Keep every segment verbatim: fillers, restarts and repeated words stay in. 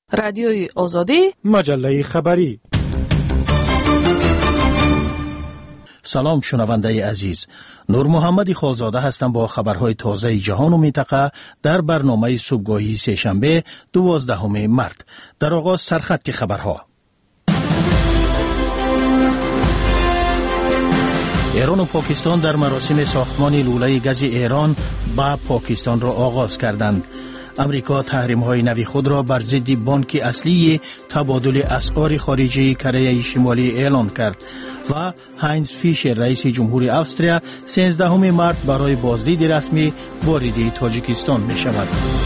رادیوی آزادی، مجله خبری. سلام شنونده عزیز، نور محمد خالزاده هستم با خبرهای تازه جهان و منطقه در برنامه صبحگاهی سه‌شنبه دوازدهم مارس. در آغاز سرخط خبرها. ایران و پاکستان در مراسم ساختمان لوله گاز ایران با پاکستان را آغاز کردند. امریکا تحریم‌های نوی خود را بر ضد بانک اصلی تبادل اسعار خارجی کره شمالی اعلان کرد و هاینز فیشر رئیس جمهور استرالیا سیزدهم مارس برای بازدید رسمی وارد تاجیکستان می‌شود.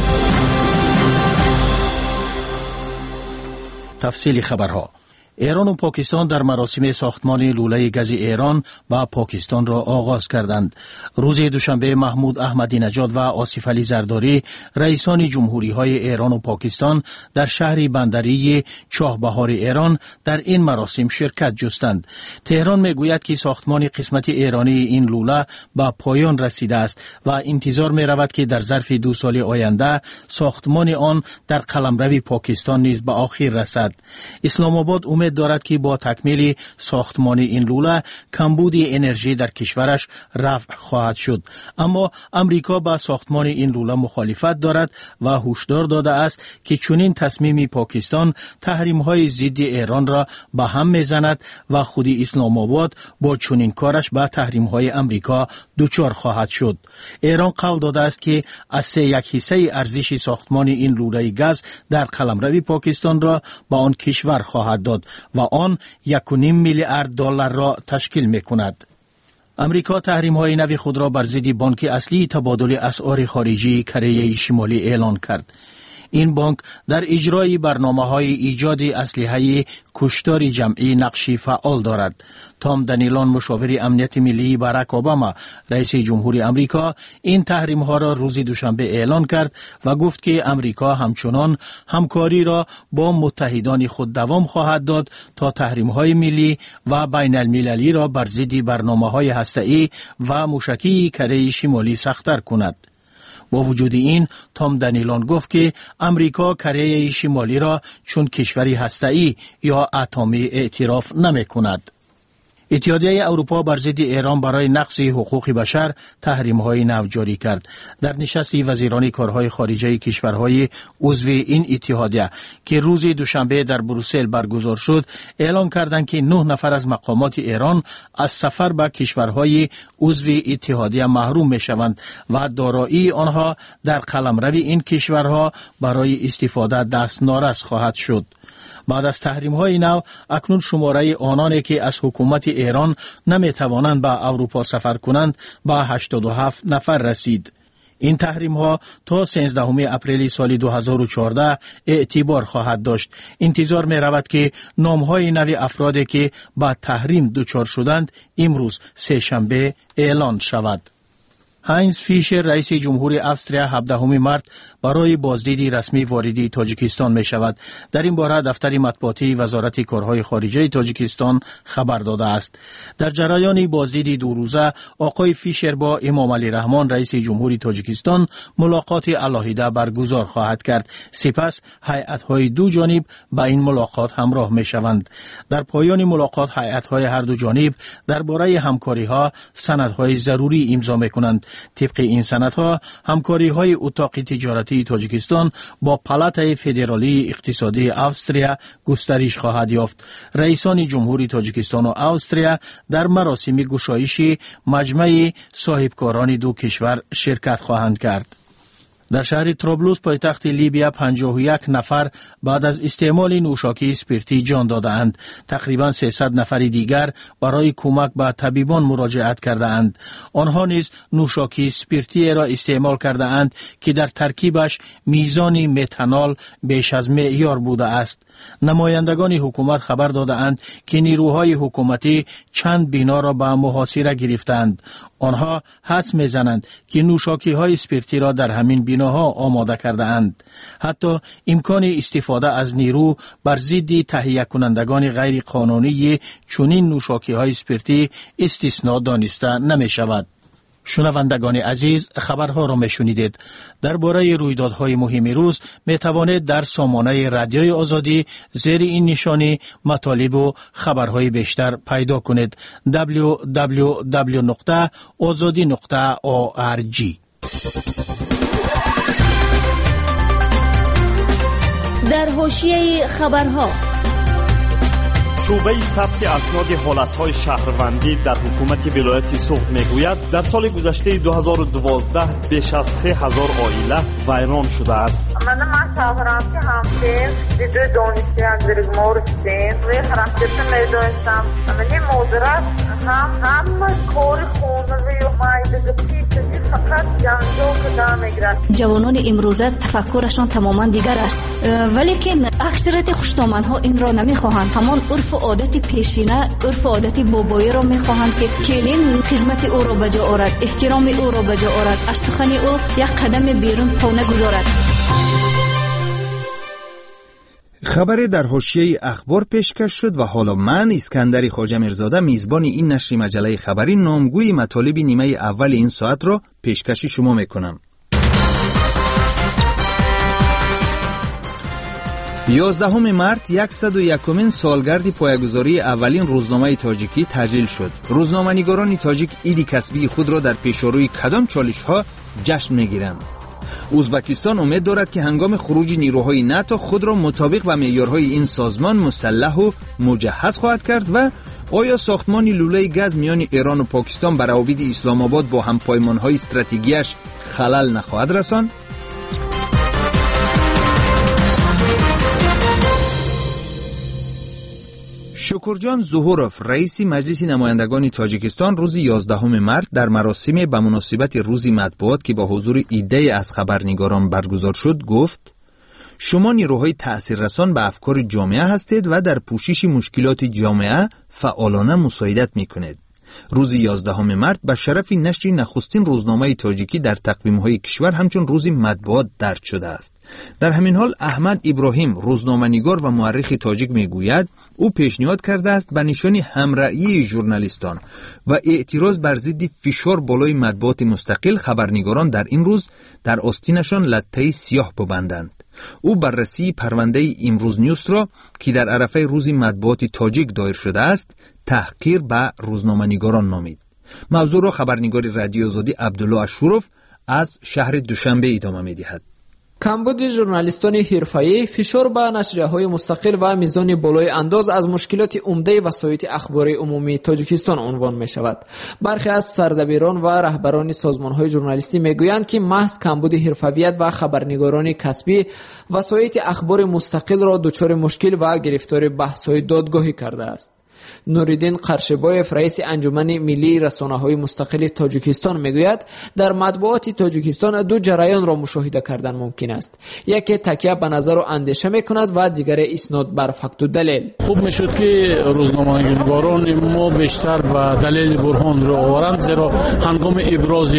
تفصیل خبرها. ایران و پاکستان در مراسم ساختمان لوله گاز ایران با پاکستان را آغاز کردند. روز دوشنبه محمود احمدی نژاد و آصف علی زرداری رئیسان جمهوری های ایران و پاکستان در شهر بندری چاهبهار ایران در این مراسم شرکت جستند. تهران میگوید که ساختمان قسمت ایرانی این لوله به پایان رسیده است و انتظار می رود که در ظرف دو سال آینده ساختمان آن در قلمرو پاکستان نیز به آخر رسد. اسلام آباد امید دارد که با تکمیل ساختمان این لوله کمبود انرژی در کشورش رفع خواهد شد، اما امریکا با ساختمان این لوله مخالفت دارد و هشدار داده است که چنین تصمیم پاکستان تحریم‌های ضد ایران را به هم میزند و خود اسلام آباد با چنین کارش به تحریم‌های امریکا دچار خواهد شد. ایران قول داده است که از سه یک حصه ارزش ساختمان این لوله گاز در قلمرو پاکستان را به آن کشور خواهد داد و آن یک و نیم میلیارد دلار را تشکیل می‌کند. امریکا تحریم‌های نوی خود را بر ضد بانک اصلی تبادل اسعار خارجی کره شمالی اعلان کرد. این بانک در اجرای برنامه‌های ایجاد اسلحه کشتار جمعی نقشی فعال دارد. تام دنیلان مشاور امنیت ملی باراک اوباما رئیس جمهور امریکا این تحریم‌ها را روز دوشنبه اعلان کرد و گفت که امریکا همچنان همکاری را با متحدان خود دوام خواهد داد تا تحریم‌های ملی و بین المللی را بر ضد برنامه‌های هسته‌ای و موشکی کره شمالی سخت‌تر کند. با وجود این، تام دنیلان گفت که امریکا کره شمالی را چون کشوری هسته‌ای یا اتمی اعتراف نمی‌کند. اتحادیه اروپا بر ضد ایران برای نقض حقوق بشر تحریم‌های نو جاری کرد. در نشست وزیران کارهای خارجه کشورهای عضو این اتحادیه که روز دوشنبه در بروسل برگزار شد، اعلام کردند که نه نفر از مقامات ایران از سفر به کشورهای عضو اتحادیه محروم می‌شوند و دارایی آنها در قلمرو این کشورها برای استفاده دستنارس خواهد شد. بعد از تحریم‌های نو، اکنون شماره آنانی که از حکومت ایران نمی‌توانند به اروپا سفر کنند به هشتاد و هفت نفر رسید. این تحریم‌ها تا سیزدهم اپریل سال دو هزار و چهارده اعتبار خواهد داشت. انتظار می‌رود که نام‌های نو افرادی که با تحریم دچار شدند امروز سه‌شنبه اعلان شود. هاینز فیشر رئیس جمهور استرالیا هفدهم مارس برای بازدید رسمی وارد تاجیکستان می شود. در این باره دفتر مطبوعاتی وزارت کارهای خارجه تاجیکستان خبر داده است. در جریان بازدید دو روزه، آقای فیشر با امام علی رحمان رئیس جمهور تاجیکستان ملاقات علاهیده برگزار خواهد کرد. سپس هیئت‌های دو جانب با این ملاقات همراه می شوند. در پایان ملاقات هیئت‌های هر دو جانب درباره همکاری‌ها سندهای ضروری امضا می کنند. طبق این سندها، همکاری‌های اتاق تجارتی تاجیکستان با پالات فدرالی اقتصادی استرالیا گسترش خواهد یافت. رئیسان جمهوری تاجیکستان و استرالیا در مراسم گشایش مجمع صاحبکاران دو کشور شرکت خواهند کرد. در شهر طرابلس پایتخت لیبیا پنجاه و یک نفر بعد از استعمال نوشاکی اسپریتی جان دادند. تقریباً سیصد نفر دیگر برای کمک به طبیبان مراجعت کرده اند. آنها نیز نوشاکی اسپریتی را استعمال کرده اند که در ترکیبش میزان متانول بیش از معیار بوده است. نمایندگان حکومت خبر داده اند که نیروهای حکومتی چند بنا را به محاصره گرفتند. آنها حدس میزنند که نوشاکی های اسپریتی را در همین بناها آماده کرده اند. حتی امکان استفاده از نیرو بر ضد تهیه کنندگان غیر قانونی چنین نوشاکی های اسپریتی استثناء دانسته نمی شود. شنوندگان عزیز، خبرها را میشنیدید. درباره رویدادهای مهم روز می توانید در سامانه رادیوی آزادی زیر این نشانی مطالب و خبرهای بیشتر پیدا کنید. دبلیو دبلیو دبلیو نقطه آزادی نقطه او آر جی. در حاشیه خبرها، شعبه ثبت اسناد حالتهای شهروندی در حکومت ولایت سوخت میگوید در سال گذشته دو هزار و دوازده بیش از سه هزار عائله ویران شده است. من مسافرم که همسیم دیده دانشی اندرگ مورستیم روی خرفتیت میدونستم من مدرد هم هم کار خونه و مایده پیتنی فقط جنجو کدا میگرد. جوانان امروزه تفکرشان تماما دیگر است، ولیکن اکثریت خوشنامانها این را نمیخواهند. همان عرف عادت پیشینه، عرف عادت بابایی را میخواهند که کلین خدمت او را بجا آورد، احترام او را بجا آورد، از سخن او یک قدم بیرون پا نگذارد. خبر در حاشیه اخبار پیشکش شد و حالا من اسکندر خواجه میرزاده میزبان این نشر مجله خبری نامگوی مطالب نیمه اول این ساعت را پیشکش شما میکنم. یازدهم مارس صد و یکمین سالگرد پایه‌گذاری اولین روزنامه تاجیکی تجلیل شد. روزنامه‌نگاران تاجیک عید کسبی خود را در پیشروی کدام چالش‌ها جشن می‌گیرند؟ ازبکستان امید دارد که هنگام خروج نیروهای ناتو خود را مطابق با معیارهای این سازمان مسلح و مجهز خواهد کرد و آیا ساختمان لوله گاز میان ایران و پاکستان بر روابط اسلام آباد با همپایمان‌های استراتژیکیش خلل نخواهد رساند؟ شکرجان ظهوروف رئیس مجلس نمایندگان تاجیکستان روز یازدهم مارس در مراسم به مناسبت روز مطبوعات که با حضور عده‌ای از خبرنگاران برگزار شد گفت: شما نیروهای تأثیررسان به افکار جامعه هستید و در پوشش مشکلات جامعه فعالانه مساعدت می‌کنید. روز یازدهم مارس به شرف نشر نخستین روزنامه تاجیکی در تقویم‌های کشور همچون روز مطبوعات درج شده است. در همین حال احمد ابراهیم روزنامه‌نگار و مورخ تاجیک میگوید او پیشنهاد کرده است به نشان همرأیی ژورنالیستان و اعتراض بر ضد فشار بالای مطبوعات مستقل خبرنگاران در این روز در آستینشان لطه سیاه ببندند. او بررسی پرونده امروز نیوز را که در عرفه روز مطبوعات تاجیک دایر شده است تحقیر به روزنامه‌نگاران نامید. موضوع را خبرنگار رادیو آزادی عبدالله اشورف از شهر دوشنبه ادامه می‌دهد. کمبود ژورنالیستان حرفه‌ای، فشار به نشریه‌های مستقل و میزان بالای انداز از مشکلات عمده وسایط اخباری عمومی تاجیکستان عنوان می‌شود. برخی از سردبیران و رهبران سازمان‌های ژورنالیستی می‌گویند که محض کمبود حرفه‌ایت و خبرنگاران کسبی وسایط اخبار مستقل را دچار مشکل و گرفتار بحث‌های دادگاهی کرده است. نوریدین قرشبایف رئیس انجمن ملی رسانه‌های مستقل تاجیکستان میگوید در مطبوعات تاجیکستان دو جریان را مشاهده کردن ممکن است. یکی تکیه به نظر و اندیشه میکند و دیگر اسناد بر فکت و دلیل. خوب میشد که روزنامه‌نگاران ما بیشتر به دلیل برهان را آورند، زیرا هنگام ابراز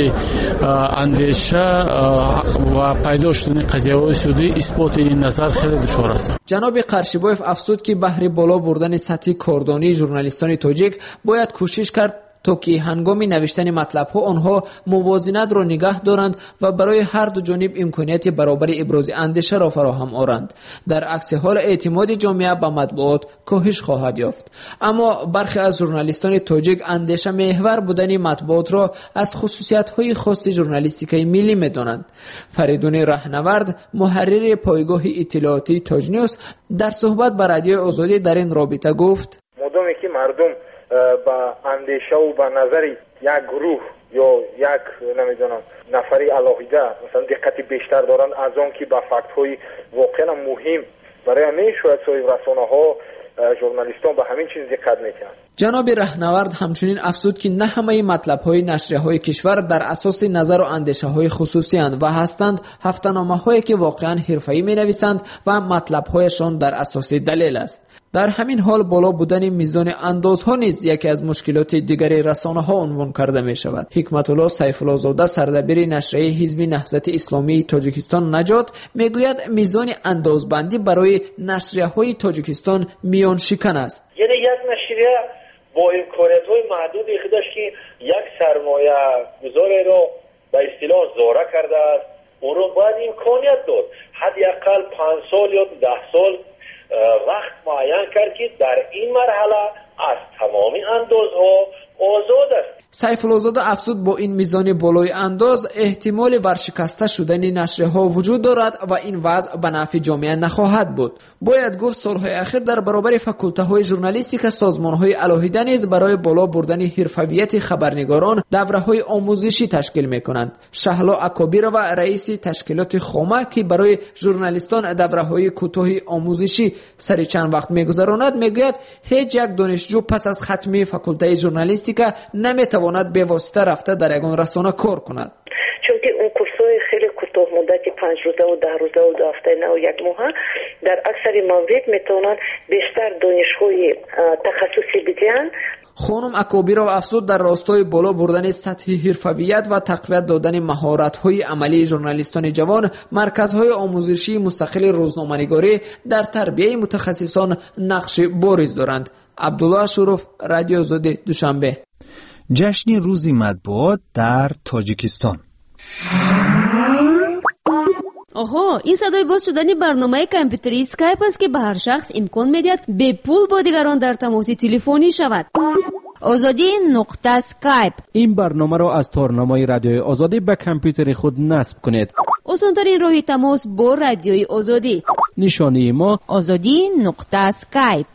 اندیشه و پیدا شدن قضیه‌های سودی اثبات این نظر خیلی دشوار است. جناب قرشبایف افزود که بهره بالا بردن سطح کاردانی ژورنالیستان تاجیک باید کوشش کرد تا که هنگام نوشتن مطلب‌ها آنها موازنت را نگاه دارند و برای هر دو جانب امکانیت برابر ابراز اندیشه را فراهم آورند. در عکس حال اعتماد جامعه به مطبوعات کاهش خواهد یافت. اما برخی از ژورنالیستان تاجیک اندیشه محور بودن مطبوعات را از خصوصیت‌های خاص ژورنالیستیکای ملی می‌دانند. فریدون رهنورد محرر پایگاه اطلاعاتی تاج نیوز در صحبت با رادیو آزادی در این رابطه گفت: مردمی که مردم با اندیشه و با نظر یک گروه یا یک نمیدونم نفری علاقیده مثلا دقت بیشتر دارند از آن که با فکت های واقعا مهم برای همین شاید سایر رسانه ها ژورنالیستان به همین چیز دقت میکنند. جناب رهنورد همچنین افزود که نه همه مطلب های نشریه های کشور در اساس نظر و اندیشه های خصوصی اند و هستند هفته‌نامه هایی که واقعا حرفه‌ای می نویسند و مطلب هایشان در اساس دلیل است. در همین حال بالا بودن میزان اندازها نیز یکی از مشکلات دیگر رسانه ها عنوان کرده می شود. حکمت الله سیف الله زاده سردبیر نشریه حزب نهضت اسلامی تاجیکستان نجات میگوید میزان اندازبندی برای نشریه های تاجیکستان میان شکن است. یعنی یک نشریه با امکانیت‌های محدودی خودش که یک سرمایه گذاری رو به اصطلاح زاره کرده است، اون رو باید امکانیت داد. حداقل پنج سال یا ده سال وقت معین کرد که در این مرحله از تمامی اندازها آزاد است. سیف العزاده افزود با این میزان بالای انداز احتمال ورشکسته شدن نشریه‌ها وجود دارد و این وضع به نفع جامعه نخواهد بود. باید گفت سالهای اخیر در برابر فاکولته‌های ژورنالیستیک سازمان‌های علاهیده نیز برای بالا بردن حرفیت خبرنگاران دوره‌های آموزشی تشکیل می‌کنند. شهلا اکابیرова رئیس تشکیلات خامه که برای ژورنالیستان دوره‌های کوتاه آموزشی سر چند وقت می‌گذراند میگوید هیچ یک دانشجو پس از ختم فاکولته ژورنالیستیک نمی‌تواند به واسطه رفته در یگان رسانه کار کند. چون که اون کورس‌های خیلی کوتاه مدتی پنج روزه و ده روزه و دو هفته نه و یک ماه در اکثر موارد میتونن بیشتر دانش‌های تخصصی بدهند. خانم اکابیرova افزود در راستای بالا بردن سطح حرفیت و تقویت دادن مهارت‌های عملی ژورنالیستان جوان، مرکزهای آموزشی مستقل روزنامه‌نگاری در تربیت متخصصان نقش بارز دارند. عبدالله شروف، رادیو آزادی، دوشنبه. جشن روز مطبوعات در تاجیکستان. آها، این صدای باز شدن برنامه کامپیوتری اسکایپ است که به هر شخص امکان می‌دهد به پول با دیگران در تماس تلفنی شود. آزادی نقطه اسکایپ. این برنامه را از تارنمای رادیوی آزادی به کامپیوتر خود نصب کنید. آسان‌ترین راه تماس با رادیوی آزادی. نشانی ما آزادی نقطه اسکایپ.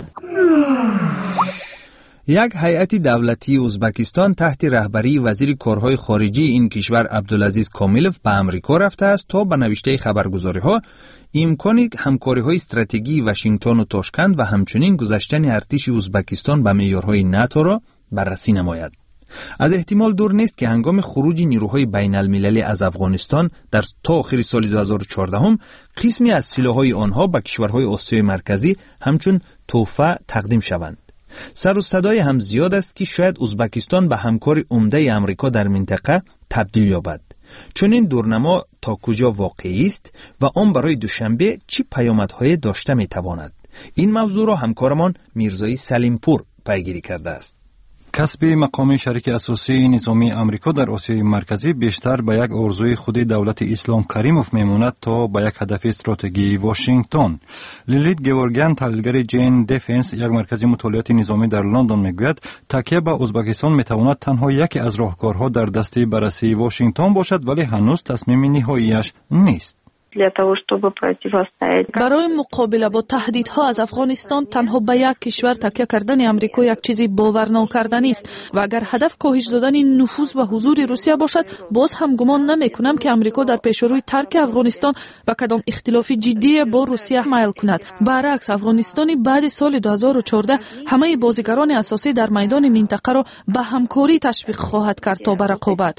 یک هیئت دولتی ازبکستان تحت رهبری وزیر کارهای خارجی این کشور عبدالعزیز کاملوف به امریکا رفته است تا به نوشته خبرگزاری‌ها امکان همکاری‌های استراتژیکی واشنگتن و تاشکند و همچنین گذاشتن ارتش ازبکستان به معیارهای ناتو را بررسی نماید. از احتمال دور نیست که هنگام خروج نیروهای بین المللی از افغانستان در تا آخر سال دو هزار و چهارده هم قسمی از سلاح‌های آنها به کشورهای آسیای مرکزی همچون تحفه تقدیم شوند. سر و صدای هم زیاد است که شاید ازبکستان به همکار عمده امریکا در منطقه تبدیل یابد. چون این دورنما تا کجا واقعی است و آن برای دوشنبه چه پیامدهای داشته میتواند؟ این موضوع را همکارمان میرزایی سلیمپور پیگیری کرده است. کسب مقام شریک اساسی نظامی امریکا در آسیای مرکزی بیشتر به یک آرزوی خود دولت اسلام کریموف میموند تا به یک هدف استراتژی واشنگتن. لیلیت گورگان، تحلیلگر جین دیفنس، یک مرکز مطالعات نظامی در لندن، میگوید تکیه به ازبکستان میتواند تنها یکی از راهکارها در دست بررسی واشنگتن باشد، ولی هنوز تصمیم نهاییش نیست. برای مقابله با تهدیدها از افغانستان تنها به یک کشور تکیه کردن امریکا یک چیزی باور ناکردنی است و اگر هدف کاهش دادن نفوذ و حضور روسیه باشد، باز هم گمان نمی کنم که امریکا در پیشروی ترک افغانستان به کدام اختلاف جدی با روسیه میل کند. برعکس، افغانستان بعد سال دو هزار و چهارده همه بازیگران اساسی در میدان منطقه را به همکاری تشویق خواهد کرد تا به رقابت.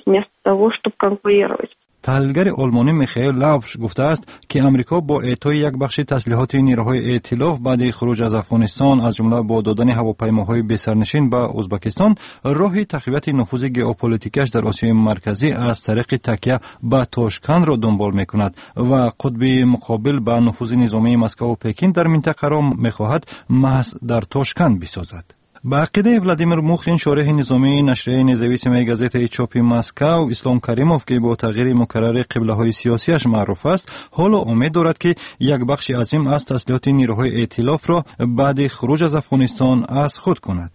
تحلیلگر آلمانی میخائیل لاوش گفته است که امریکا با اعطای یک بخش تسلیحات نیروهای ائتلاف بعد خروج از افغانستان، از جمله با دادن هواپیماهای بی‌سرنشین به ازبکستان، راه تقویت نفوذ ژئوپلیتیکش در آسیای مرکزی از طریق تکیه به تاشکند را دنبال میکند و قطب مقابل به نفوذ نظامی مسکو و پکین در منطقه را میخواهد محض در تاشکند بسازد. به عقیده ولادیمیر موخین، شارح نظامی نشریه نزویسیم گازیت چاپی مسکو، اسلام کریموف که با تغییر مکرر قبله های سیاسیش معروف است، حالا امید دارد که یک بخش عظیم از تسلیحات نیروهای ائتلاف را بعد خروج از افغانستان از خود کند.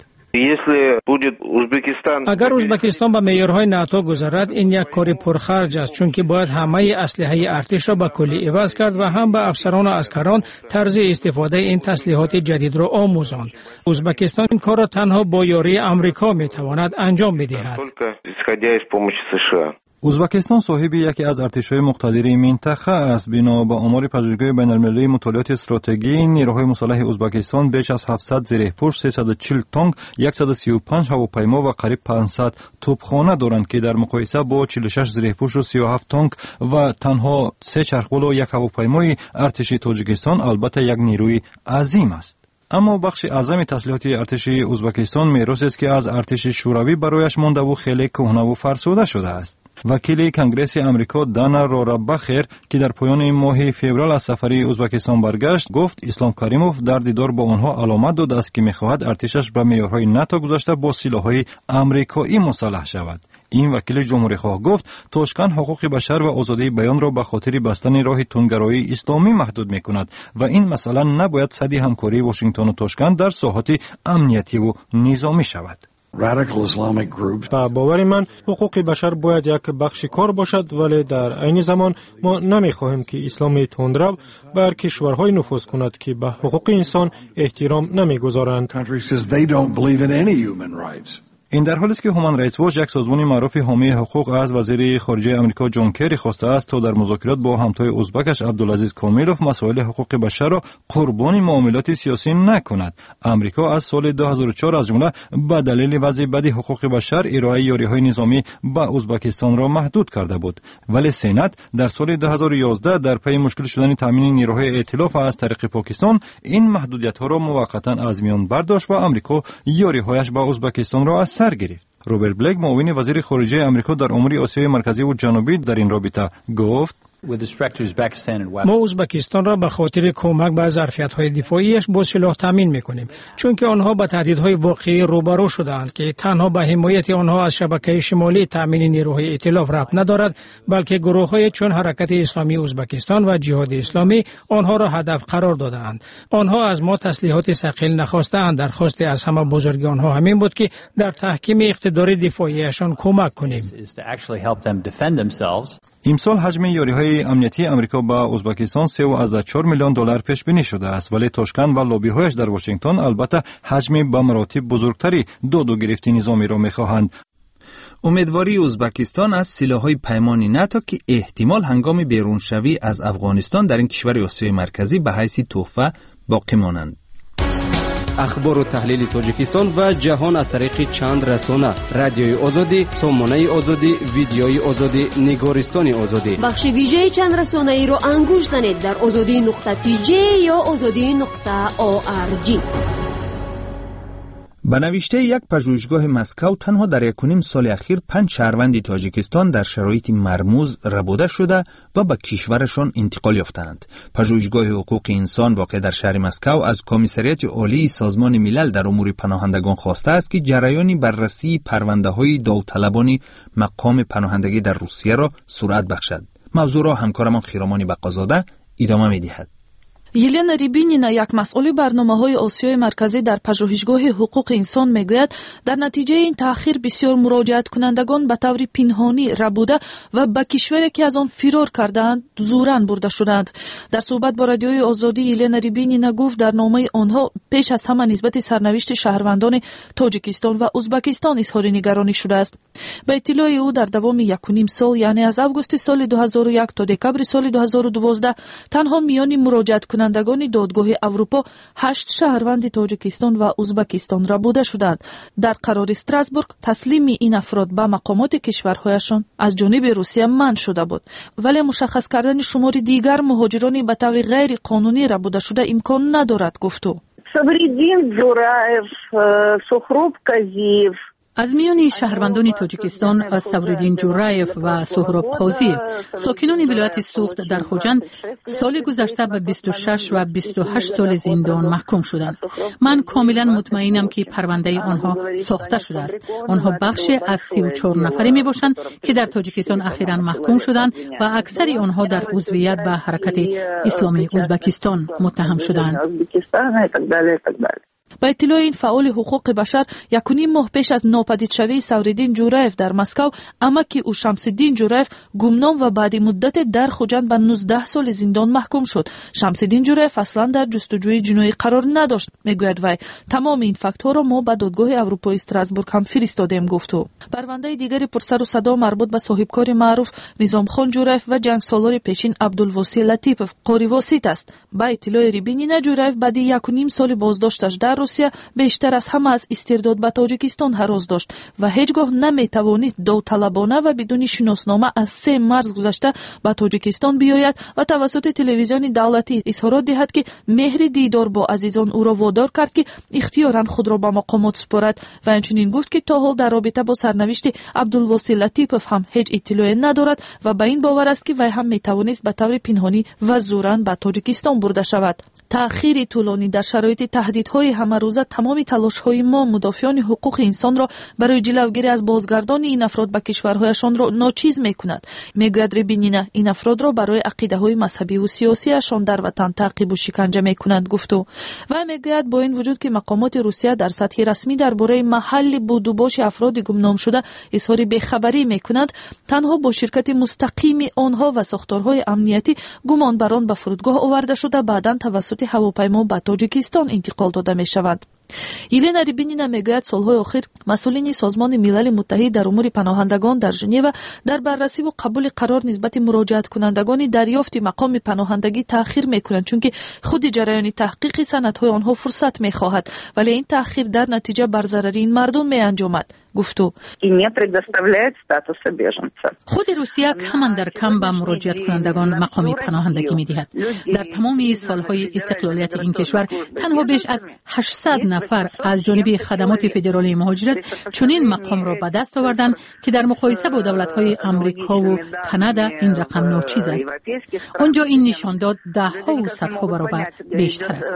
اگر ازبکستان به معیارهای ناتو گذرد، این یک کار پرخرج است، چون که باید همه اسلحه ارتش را به کلی عوض کرد و هم به افسران و عسکران طرز استفاده این تسلیحات جدید را آموزاند. ازبکستان این کار را تنها با یاری امریکا میتواند انجام بدهد. ازبکستان صاحب یکی از ارتش‌های مقتدر منطقه است. بنا به آمار پژوهشگاه بین‌المللی مطالعات استراتژی، نیروهای مسلح ازبکستان بیش از هفتصد زره‌پوش، سیصد و چهل تانک، صد و سی و پنج هواپیما و قریب پانصد توپخانه دارند که در مقایسه با چهل و شش زره‌پوش و سی و هفت تانک و تنها سه چرخبال و یک هواپیمای ارتش تاجیکستان البته یک نیروی عظیم است. اما بخش اعظم تسلیحات ارتش ازبکستان میراثی است که از ارتش شوروی برایش مانده و خیلی کهنه و فرسوده شده است. وکیل کنگره امریکا دانا رورابخر که در پایان ماه فوریه از سفر ازبکستان برگشت گفت اسلام کریموف در دیدار با آنها علامت داد است که می‌خواهد ارتشش به معیارهای ناتو گذاشته با سلاح‌های آمریکایی مسلح شود. این وکیل جمهوری‌خواه گفت توشکان حقوق بشر و آزادی بیان را به خاطر بستن راه تندگرایی اسلامی محدود می‌کند و این مسئله نباید سد همکاری واشنگتن و توشکان در ساحات امنیتی و نظامی شود. با باور من حقوق بشر باید یک بخش کار باشد، ولی در عین زمان ما نمی‌خواهیم که اسلام تندرو بر کشورهای نفوذ کند که به حقوق انسان احترام نمی‌گذارند. این در حالی است که هومن رایتس واچ یک سازمان معروف حامی حقوق از وزیر خارجه آمریکا جان کری خواسته است تا در مذاکرات با همتای ازبکش عبدالعزیز کامیلوف مسائل حقوق بشر را قربانی معاملات سیاسی نکند. آمریکا از سال دو هزار و چهار از جمله به دلیل وضع بد حقوق بشر ارائه یاری‌های نظامی به ازبکستان را محدود کرده بود، ولی سنات در سال دو هزار و یازده در پی مشکل شدن تامین نیروهای ائتلاف از طریق پاکستان این محدودیت‌ها را موقتا از میان برداشت و آمریکا یاری‌هایش به ازبکستان را از سر گرفت. روبرت بلک معاون وزیر خارجه آمریکا در امور آسیای مرکزی و جنوبی در این رابطه گفت ما ازبکستان را به خاطر کمک به ظرفیت‌های دفاعیش با سلاح تامین می‌کنیم، چون که آنها با تهدیدهای واقعی روبرو شده‌اند که تنها به حمایت آنها از شبکه شمالی تامین نیروهای ائتلاف ربط ندارد، بلکه گروه‌های چون حرکت اسلامی ازبکستان و جهاد اسلامی آنها را هدف قرار داده‌اند. آنها از ما تسلیحات ثقیل نخواستند، درخواست از همه بزرگی آنها همین بود که در تحکیم اقتدار دفاعیشان کمک کنیم. امسال حجم یاری‌های امنیتی آمریکا به ازبکستان سه و چهار میلیون دلار پیش بینی شده است، ولی توشکان و لابی‌هایش در واشنگتن البته حجم به مراتب بزرگتری داد و گرفت نظامی را می‌خواهند. امیدواری ازبکستان از سلاح‌های پیمانی ناتو که احتمال هنگام بیرونشوی از افغانستان در این کشور آسیای مرکزی به حیث تحفه باقی مانند. اخبار و تحلیل تاجیکستان و جهان از طریق چند رسانه: رادیوی آزادی، سامانه آزادی، ویدیوی آزادی، نگارستان آزادی. بخش ویژه چند رسانه ای رو انگوش زنید در آزادی نقطه تی جی یا آزادی نقطه او آر جی. به نوشته یک پژوهشگاه مسکو تنها در یک و نیم سال اخیر پنج شهروند تاجیکستان در شرایط مرموز ربوده شده و به کشورشان انتقال یافتند. پژوهشگاه حقوق انسان واقع در شهر مسکو از کمیسریات عالی سازمان ملل در امور پناهندگان خواسته است که جریان بررسی پرونده‌های داوطلبان مقام پناهندگی در روسیه را سرعت بخشد. موضوع را همکارمان خیرامان بقازاده ادامه می‌دهد. یلنا ریبینینا، یک مسئول برنامه‌های آسیای مرکزی در پژوهشگاه حقوق انسان میگوید در نتیجه این تأخیر بسیار مراجعت کنندگان به طور پنهانی ربوده و به کشوری که از آن فرار کردند زوراً برده شدند. در صحبت با رادیوی آزادی یلنا ریبینینا گفت در نامه آنها پیش از همه نسبت سرنوشت شهروندان تاجیکستان و ازبکستان اظهار نگرانی شده است. به اطلاع او در دوام یک و نیم سال، یعنی از آگوست سال دو هزار و یک تا دکبر سال دو هزار و دوازده، تنها میان مراجعت کنندگان دادگاه اروپا هشت شهروند تاجیکستان و ازبکستان را بوده شدند. در قرار استراسبورگ تسلیم این افراد به مقامات کشورهایشان از جانب روسیه منع شده بود، ولی مشخص کردن شمار دیگر مهاجرانی به طور غیر قانونی را بوده شده امکان ندارد، گفت او. Sabridin Zuraev, Sohrab Kaziyev از میان شهروندان تاجیکستان صبرالدین جورایف و سهراب قاضیف، ساکنان ولایت سوخت در خوجند، سال گذشته به بیست و شش و بیست و هشت سال زندان محکوم شدند. من کاملا مطمئنم که پرونده آنها ساخته شده است. آنها بخشی از سی و چهار نفری می باشند که در تاجیکستان اخیراً محکوم شدند و اکثر آنها در عضویت به حرکت اسلامی ازبکستان متهم شدند. با اطلاع این فعال حقوق بشر، یک و نیم ماه پیش از ناپدید شوی صبرالدین جورایف در مسکو، امکی او شمسالدین جورایف گمنام و بعد مدت در خوجند به نوزده سال زندان محکوم شد. شمسالدین جورایف اصلا در جستجوی جنایی قرار نداشت، میگوید وی. تمام این فاکتورها را ما به دادگاه اروپایی استراسبورگ هم فرستادیم، گفت او. پرونده دیگری پرسر و صدا مربوط به صاحبکار معروف نظام خان جورایف و جنگسالار پیشین عبدالواسی لطیف قاری واسط است. با اطلاع ریبینینا، جورایف بعد یک و نیم سال بازداشتش در русия бештар аз ҳама аз истирдод ба тоҷикистон ҳарос дошт ва ҳеҷ гоҳ наметавонист довталабона ва бидуни шиноснома аз се марз гузашта ба тоҷикистон биёяд ва тавассути телевизиони давлатӣ изҳорот диҳад ки меҳри дидор бо азизон ӯро водор кард ки ихтиёран худро ба мақомот спорад ва инчунин гуфт ки то ҳол дар робита бо сарнавишти абдулвоси латипов ҳам ҳеҷ иттилое надорад ва ба ин бовар аст ки вай ҳам метавонист ба таври пинҳонӣ ва зуран ба тоҷикистон бурда шавад. таъхири тӯлонӣ дар шароити таҳдидҳои ҳамарӯза тамоми талошҳои мо мудофиёни ҳуқуқи инсонро барои ҷилавгирӣ аз бозгардони ин афрод ба кишварҳояшонро ночиз мекунад, мегӯяд Рябинина. Ин афродро барои ақидаҳои мазҳабиву сиёсияшон дар ватан таъқибу шиканҷа мекунанд, гуфту. Вай мегӯяд бо ин вуҷуд ки мақомоти Русия дар сатҳи расмӣ дар бораи маҳалли будубоши афроди гумномшуда изҳори бехабарӣ мекунанд, танҳо бо ширкати мустақими онҳо ва сохторҳои амниятӣ гумонбарон ба фурудгоҳ оварда шуда баъдан тавассути ҳавопаймо ба тоҷикистон интиқол дода мешаванд. Елена Рябинина мегӯяд солҳои охир масъулини Созмони Милали Муттаҳид дар умури паноҳандагон дар Женева дар баррасиву қабули қарор нисбати муроҷиаткунандагони дарёфти мақоми паноҳандагӣ таъхир мекунанд, чунки худи ҷараёни таҳқиқи санадҳои онҳо фурсат мехоҳад, вале ин таъхир дар натиҷа бар зарари ин мардум меанҷомад, гуфту. худи русия каман дар кам ба муроҷиаткунандагон мақоми паноҳандагӣ медиҳад. дар тамоми солҳои истиқлолияти ин кишвар танҳо беш аз ҳашсад нафар аз ҷониби хадамоти федералии муҳоҷират чунин мақомро ба даст оварданд ки дар муқоиса бо давлатҳои амрикову канада ин рақам ночиз аст. онҷо ин нишондод даҳҳову садҳо баробар бештар аст.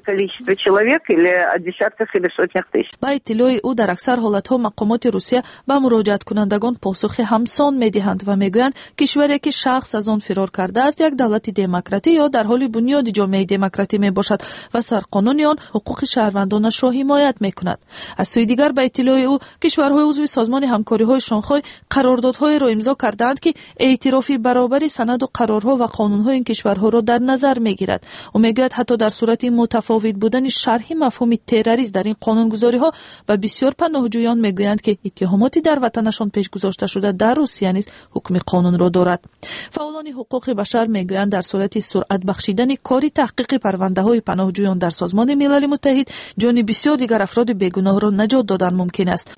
ба иттилои ӯ дар аксар ҳолатҳо мақомоти русия ба муроҷиаткунандагон посухи ҳамсон медиҳанд ва мегӯянд кишваре ки шахс аз он фирор кардааст як давлати демократӣ ё дар ҳоли бунёди ҷомеаи демократӣ мебошад ва сарқонуни он ҳуқуқи шаҳрвандонашро ҳимоят мекунад. аз сӯи дигар ба иттилои ӯ кишварҳои узви созмони ҳамкориҳои шонхой қарордодҳоеро имзо кардаанд ки эътирофи баробари санаду қарорҳо ва қонунҳои ин кишварҳоро дар назар мегирад. ӯ мегӯяд ҳатто дар сурати мутафовит будани шарҳи мафҳуми террорист дар ин қонунгузориҳо ба бисёр паноҳҷӯён мегӯянд ки иттиҳомоти дар ватанашон пешгузошта шуда дар русия низ ҳукми қонунро дорад. фаъолони ҳуқуқи башар мегӯянд дар сурати суръат бахшидани кори таҳқиқи парвандаҳои паноҳҷӯён дар Созмони Милали Муттаҳид ҷони бисёр дигар афроди бегуноҳро наҷот додан мумкин аст.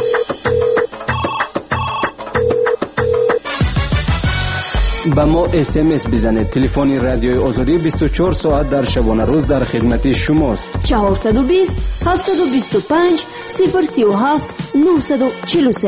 ба мо смс бизанед. телефони радиои озодӣ бисту чор соат дар шабона рӯз дар хидмати шумост. чаҳорсаду бист ҳафтсаду бисту панҷ сифр сию ҳафт нӯҳсаду чилу се.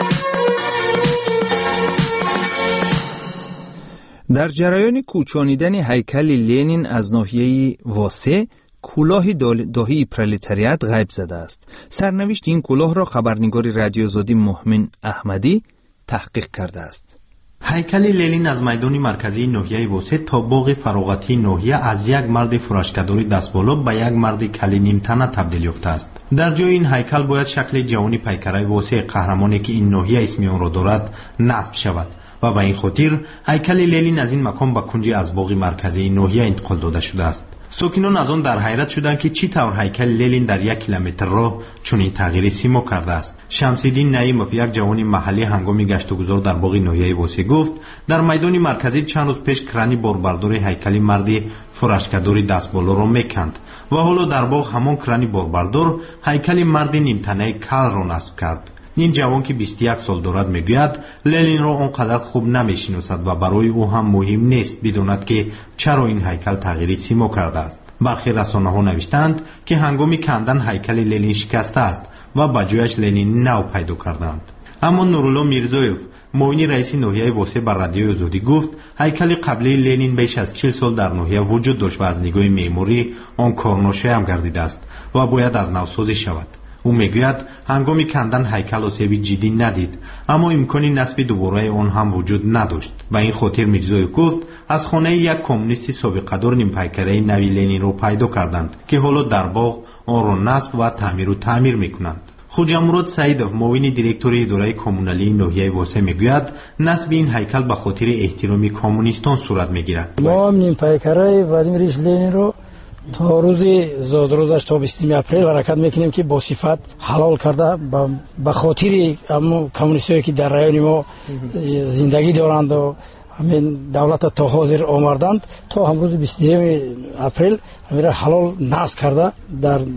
дар ҷараёни кӯчонидани ҳайкали Ленин аз ноҳияи Восе кӯлоҳи доҳии пролетариат ғайб задааст. сарнавишти ин кӯлоҳро хабарнигори радиозодӣ Муҳмин Аҳмадӣ таҳқиқ кардааст. ҳайкали Ленин аз майдони марказии ноҳияи Восе то боғи фароғатии ноҳия аз як марди фурашкадори дастболо ба як марди кали нимтана табдил ёфтааст. дар ҷои ин ҳайкал бояд шакли ҷавони пайкараи Восе, қаҳрамоне ки ин ноҳия исми онро дорад, насб шавад ва ба ин хотир ҳайкали Ленин аз ин макон ба кунҷи аз боғи марказии ноҳия интиқол дода шудааст. сокинон аз он дар ҳайрат шуданд ки чӣ тавр ҳайкали Ленин дар як километр роҳ чунин тағйири симо кардааст. Шамсиддин Наимов, як ҷавони маҳаллӣ, ҳангоми гаштугузор дар боғи ноҳияи Восе гуфт, дар майдони марказӣ чанд рӯз пеш крани борбардори ҳайкали марди фурашкадори дастболоро меканд ва ҳоло дар боғ ҳамон крани борбардор ҳайкали марди нимтанаи калро насб кард. ин ҷавон ки бисту як сол дорад мегӯяд Ленинро он қадар хуб намешиносад ва барои ӯ ҳам муҳим нест бидонад ки чаро ин ҳайкал тағйири симо кардааст. бархи расонаҳо навиштанд ки ҳангоми кандан ҳайкали Ленин шикастааст ва ба ҷояш Ленини нав пайдо карданд. аммо Нурулло Мирзоев, муовини раиси ноҳияи Восе ба радиои Озодӣ гуфт, ҳайкали қаблии Ленин беш аз чил сол дар ноҳия вуҷуд дошт ва аз нигоҳи меъморӣ он корношоям гардидааст ва бояд аз навсозӣ шавад. ӯ мегӯяд ҳангоми кандан ҳайкал осеби ҷиддӣ надид, аммо имкони насби дубораи он ҳам вуҷуд надошт. ба ин хотир Мирзоев гуфт, аз хонаи як коммунисти собиқадор нимпайкараи нави Ленинро пайдо карданд ки ҳоло дар боғ онро насб ва таъмиру таъмир мекунанд. Хуҷамурод Саидов, муовини директори идораи коммуналии ноҳияи Восе мегӯяд, насби ин ҳайкал ба хотири эҳтироми коммунистон сурат мегирад. мо нимпайкараи Владимир Ильич Ленинро то рӯзи зодрӯзаш то бистуми апрел ҳаракат мекунем ки бо сифат ҳалол карда ба хотири коммунистое ки дар раёни мо зиндагӣ доранд ва ҳамин давлата то ҳозир омарданд, то ҳамрӯзи бисту дуюми апрел ҳамира ҳалол насб карда дар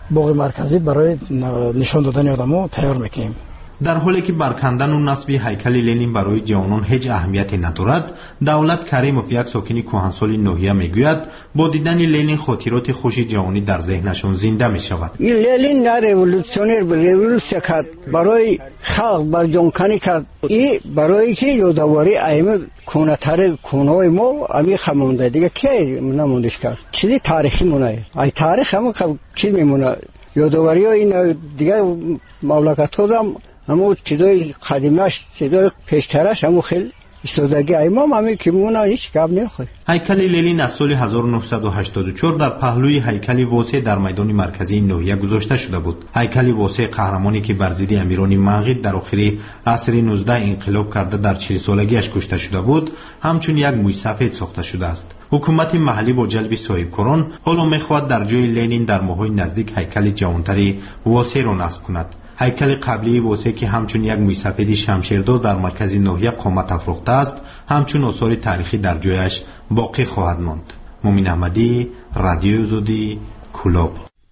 боғи марказӣ барои нишон додани одамон тайёр мекунем. در حالی که برکندن و نصب هیکل لنین برای جوانان هیچ اهمیتی ندارد، دولت کریموف یک ساکن کهنسال نوحیه میگوید با دیدن لنین خاطرات خوش جوانی در ذهنشان زنده می شود. این لنین نه رولوسیونر رولوسیا کرد، برای خلق بر جان کنی کرد. این برای که یادآوری ایام کنتر کنهای ما امی خمونده دیگه کی نموندش کرد. چیزی تاریخی مونه. ای تاریخ هم چی میمونه؟ یادآوری این دیگه مملکت ها همون چیزای قدیمش، چیزای پیشترش همون خیلی استادگی ایمام همی که مونا هیچ کم نمیخواد. هیکل لنین از سال هزار و نهصد و هشتاد و چهار در پهلوی هیکل واسع در میدان مرکزی نوحیه گذاشته شده بود. هیکل واسع قهرمانی که بر ضد امیران منقید در آخر عصر نوزدهم انقلاب کرده در چهل سالگیش کشته شده بود، همچون یک موی سفید ساخته شده است. حکومت محلی با جلب صاحبکاران حالا میخواهد در جای لنین در ماهای نزدیک هیکل جوانتری واسع را نصب کند. هیکل قبلی واسع که همچون یک موی سفید شمشیردار در مرکز نوحیه قامت افروخته است، همچون آثار تاریخی در جایش باقی خواهد ماند. مومن احمدی، رادیو آزادی، کلاب.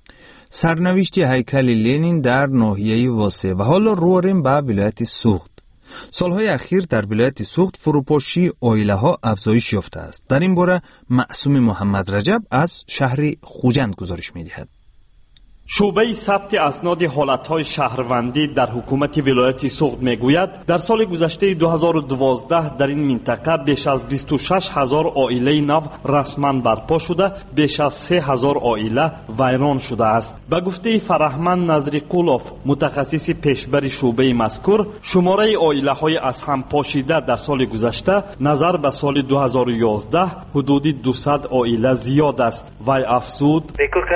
سرنوشت هیکل لنین در ناحیه واسع. و حالا رواریم به ولایت سوخت. سالهای اخیر در ولایت سوخت فروپاشی عائله ها افزایش یافته است. در این باره معصوم محمد رجب از شهر خوجند گزارش می‌دهد. شعبه ثبت اسناد حالتهای شهروندی در حکومت ولایت سوخت میگوید در سال گذشته دو هزار و دوازده در این منطقه بیش از بیست و شش هزار عائله نو رسما برپا شده، بیش از سه هزار عائله ویران شده است. به گفته فرهمند نظری قولوف، متخصص پیشبر شعبه مذکور، شماره عائله های از هم پاشیده در سال گذشته نظر به سال دو هزار و یازده حدود دویست عائله زیاد است. وی افزود: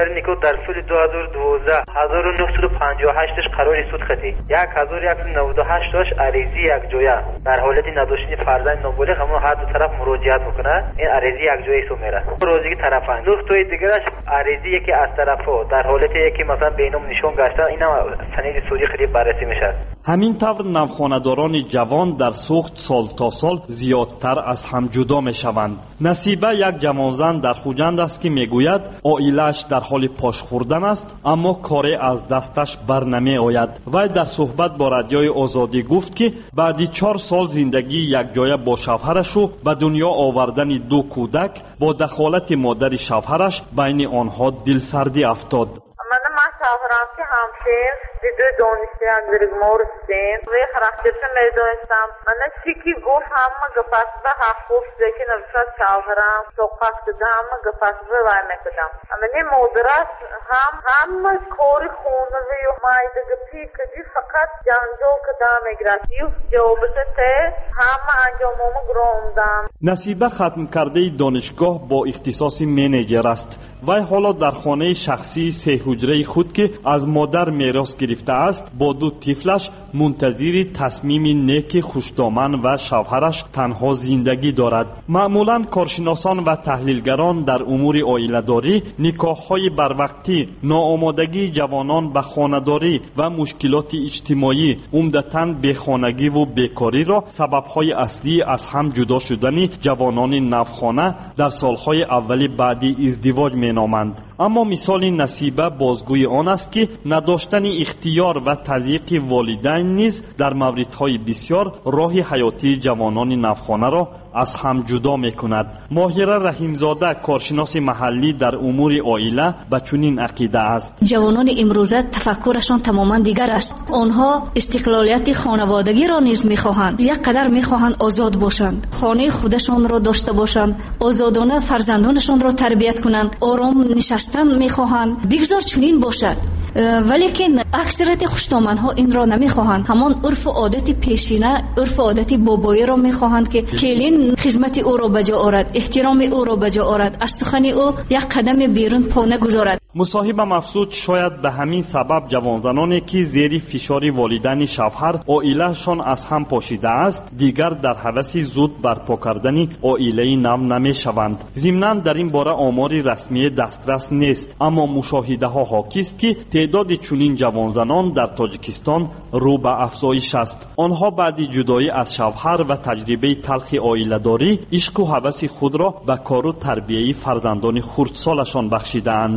در سال دو هزار و دوازده هزار و نهصد و پنجاه و هشت قرار سود خطی یک هزار و صد و نود و هشت تاش عریضی یک جویه در حالت نداشتن فرزند نابالغ همون هر دو طرف مراجعت میکنه. این عریضی یک جویه سو میره روزی که طرفن نه توی دیگرش عریضی یکی از طرفو در حالت یکی مثلا بینم نشون گشته اینا سند سودی خیلی بررسی میشه. همین طور نوخانه‌داران جوان در سوخت سال تا سال زیادتر از هم جدا میشوند. نصیبه یک جوانزن در خوجند است که میگوید عائله‌اش در حال پاش خوردن است، اما کاری از دستش بر نمی آید. وی در صحبت با رادیوی آزادی گفت که بعد چهار سال زندگی یک جایه با شوهرش و به دنیا آوردن دو کودک با دخالت مادر شوهرش بین آنها دلسردی افتاد. من شوهرم که همسر دو دانشجویان در مورستین وی خراشتم میدونستم من چیکی گفت همه گفت به حق گفت که نفس شوهرم صحبت کردم گفت به وای میکردم اما این مدرس هم همه کاری خونه و یو مایده گفتی کدی فقط جنجال کدام میگرد یو جوابته همه انجامم گروندم. نصیبه ختم کرده دانشگاه با اختصاص منیجر است. وی حالا در خانه شخصی سه حجره خود که از مادر میراث گرفته است با دو طفلش منتظر تصمیم نیک خوشدامن و شوهرش تنها زندگی دارد. معمولا کارشناسان و تحلیلگران در امور عائله‌داری نکاح‌های بروقتی، ناآمادگی جوانان به خانه‌داری و مشکلات اجتماعی، عمدتاً بیخانگی و بیکاری را سبب‌های اصلی از هم جدا شدن جوانان نوخانه در سال‌های اولی بعد ازدواج مینامند. اما مثال نصیبه بازگوی آن است که نداشتن اختیار و تضییق والدین نیز در موردهای بسیار راه حیاتی جوانان نوخانه را از هم جدا می کند. ماهره رحیمزاده کارشناس محلی در امور عائله به چنین عقیده است. جوانان امروزه تفکرشان تماما دیگر است. آنها استقلالیت خانوادگی را نیز می خواهند. یک قدر می خواهند آزاد باشند، خانه خودشان را داشته باشند، آزادانه فرزندانشان را تربیت کنند، آرام نشستن می خواهند. بگذار چنین باشد. ولیکن اکثریت خوشدامنها این را نمی خواهند. همان عرف و عادت پیشینه، عرف و عادت بابایی را می خواهند که کلین خدمت او را بجا آورد، احترام او را بجا آورد، از سخن او یک قدم بیرون پا نگذارد. مصاحبم افزود شاید به همین سبب جوانزنانی که زیر فشار والدین شوهر عائله‌شان از هم پاشیده است دیگر در هوس زود برپا کردن عائله نو نمی شوند. ضمناً در این باره آماری رسمی دسترس نیست، اما مشاهده ها حاکی است که تعداد چنین جوانزنان در تاجیکستان رو به افزایش است. آنها بعد جدایی از شوهر و تجربه تلخ عائله داری عشق و هوس خود را به کار و تربیه فرزندان خردسالشان بخشیدند. معصوم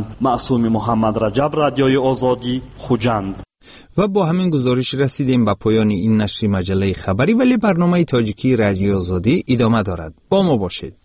معصوم محمد رجب، رادیوی آزادی، خوجند. و با همین گزارش رسیدیم به پایان این نشر مجله خبری، ولی برنامه تاجیکی رادیو آزادی ادامه دارد. با ما باشید.